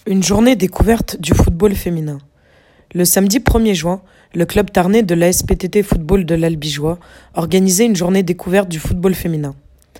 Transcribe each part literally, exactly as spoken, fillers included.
Une journée découverte du football féminin. Le samedi premier juin, le club tarnais de l'A S P T T Football de l'Albigeois organisait une journée découverte du football féminin.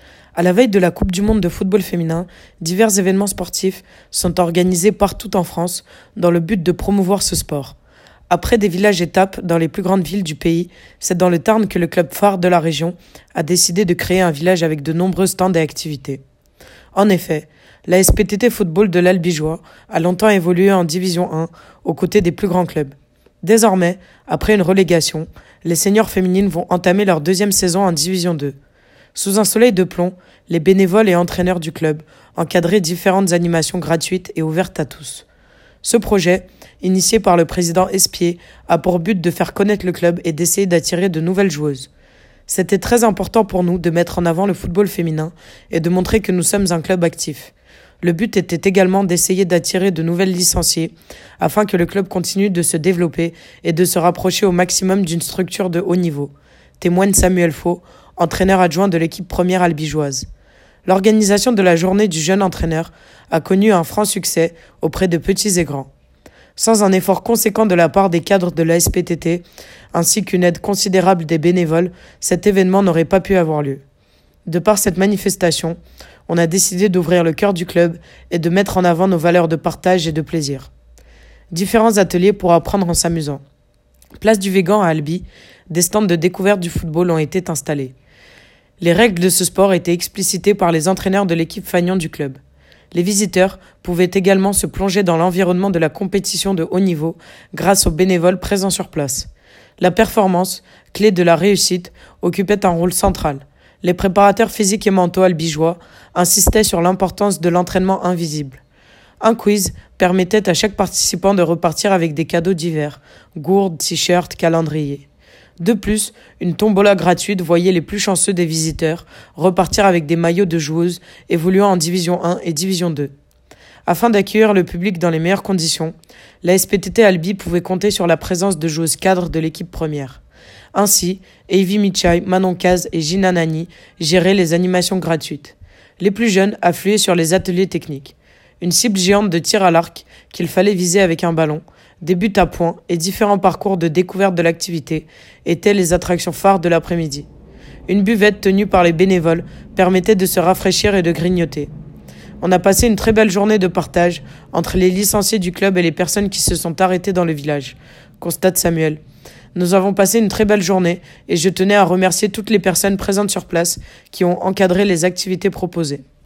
À la veille de la Coupe du monde de football féminin, divers événements sportifs sont organisés partout en France dans le but de promouvoir ce sport. Après des villages-étapes dans les plus grandes villes du pays, c'est dans le Tarn que le club phare de la région a décidé de créer un village avec de nombreux stands et activités. En effet, l'A S P T T Football de l'Albigeois a longtemps évolué en Division un aux côtés des plus grands clubs. Désormais, après une relégation, les seniors féminines vont entamer leur deuxième saison en Division deux. Sous un soleil de plomb, les bénévoles et entraîneurs du club encadraient différentes animations gratuites et ouvertes à tous. Ce projet, initié par le président Espier, a pour but de faire connaître le club et d'essayer d'attirer de nouvelles joueuses. C'était très important pour nous de mettre en avant le football féminin et de montrer que nous sommes un club actif. Le but était également d'essayer d'attirer de nouvelles licenciées afin que le club continue de se développer et de se rapprocher au maximum d'une structure de haut niveau, témoigne Samuel Faux, entraîneur adjoint de l'équipe première albigeoise. L'organisation de la journée du jeune entraîneur a connu un franc succès auprès de petits et grands. Sans un effort conséquent de la part des cadres de l'A S P T T, ainsi qu'une aide considérable des bénévoles, cet événement n'aurait pas pu avoir lieu. De par cette manifestation, on a décidé d'ouvrir le cœur du club et de mettre en avant nos valeurs de partage et de plaisir. Différents ateliers pour apprendre en s'amusant. Place du Végan à Albi, des stands de découverte du football ont été installés. Les règles de ce sport étaient explicitées par les entraîneurs de l'équipe fanion du club. Les visiteurs pouvaient également se plonger dans l'environnement de la compétition de haut niveau grâce aux bénévoles présents sur place. La performance, clé de la réussite, occupait un rôle central. Les préparateurs physiques et mentaux albigeois insistaient sur l'importance de l'entraînement invisible. Un quiz permettait à chaque participant de repartir avec des cadeaux divers, gourdes, t-shirts, calendriers. De plus, une tombola gratuite voyait les plus chanceux des visiteurs repartir avec des maillots de joueuses évoluant en Division un et Division deux. Afin d'accueillir le public dans les meilleures conditions, l'A S P T T Albi pouvait compter sur la présence de joueuses cadres de l'équipe première. Ainsi, Evie Michai, Manon Caz et Gina Nani géraient les animations gratuites. Les plus jeunes affluaient sur les ateliers techniques. Une cible géante de tir à l'arc qu'il fallait viser avec un ballon, des buts à points et différents parcours de découverte de l'activité étaient les attractions phares de l'après-midi. Une buvette tenue par les bénévoles permettait de se rafraîchir et de grignoter. On a passé une très belle journée de partage entre les licenciés du club et les personnes qui se sont arrêtées dans le village, constate Samuel. Nous avons passé une très belle journée et je tenais à remercier toutes les personnes présentes sur place qui ont encadré les activités proposées.